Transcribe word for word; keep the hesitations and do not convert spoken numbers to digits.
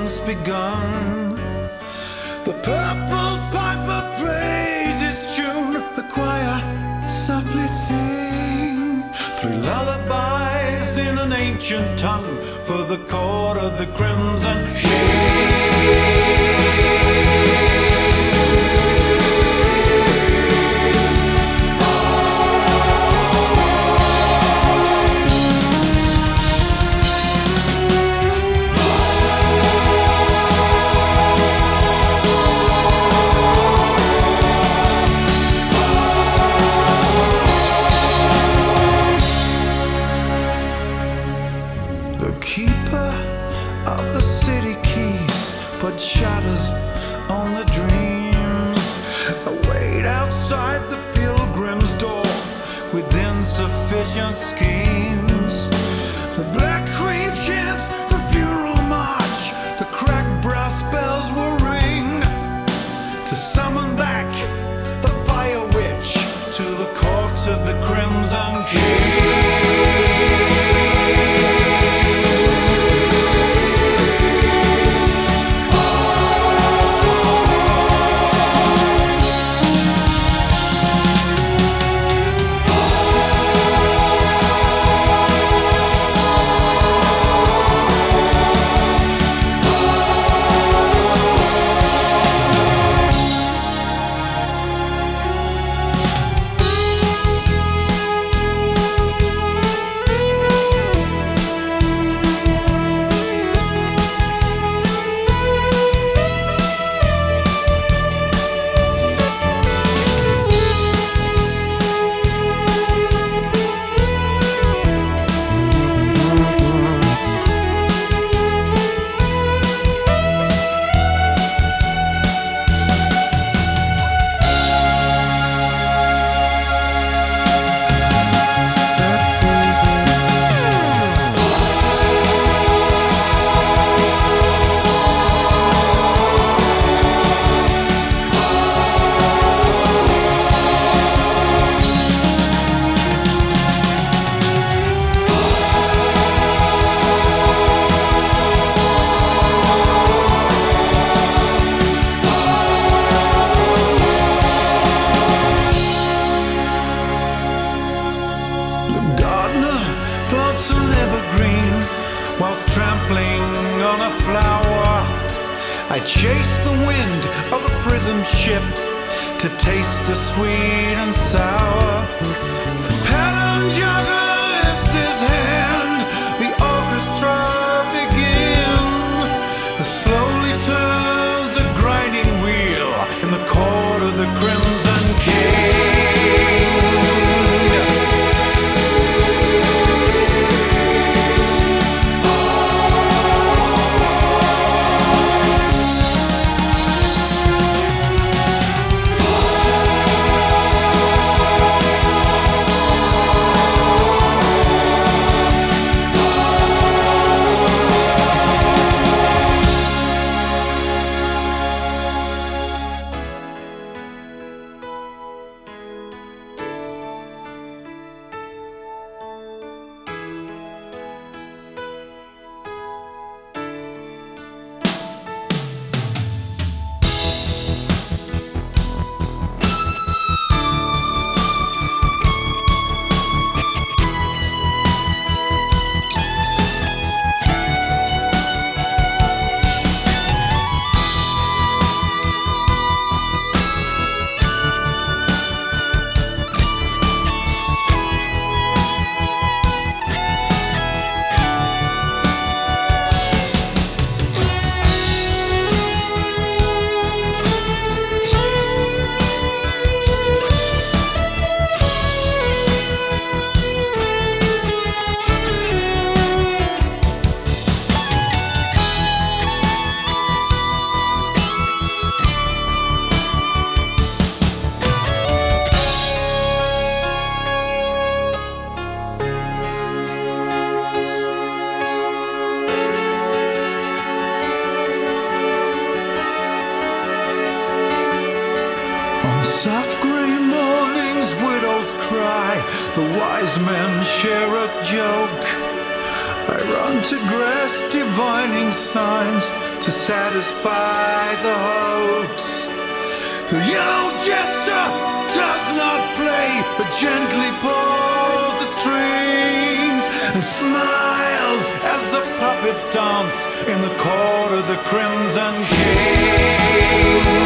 almost begun. The purple piper plays his tune, the choir softly sing three lullabies in an ancient tongue for the court of the Crimson King. Shadows on the dreams await outside the pilgrim's door with insufficient schemes. The Black Queen chants the funeral march, the cracked brass bells will ring to summon back the fire witch to the court of the Crimson King. Whilst trampling on a flower, I chase the wind of a prism ship to taste the sweet and sour. The pattern juggler lifts his hand, the orchestra begins. It slowly turns a grinding wheel in the court of the Crimson King. Soft grey mornings, widows cry, the wise men share a joke. I run to grasp divining signs, to satisfy the hoax. The yellow jester does not play, but gently pulls the strings and smiles as the puppets dance in the court of the Crimson King.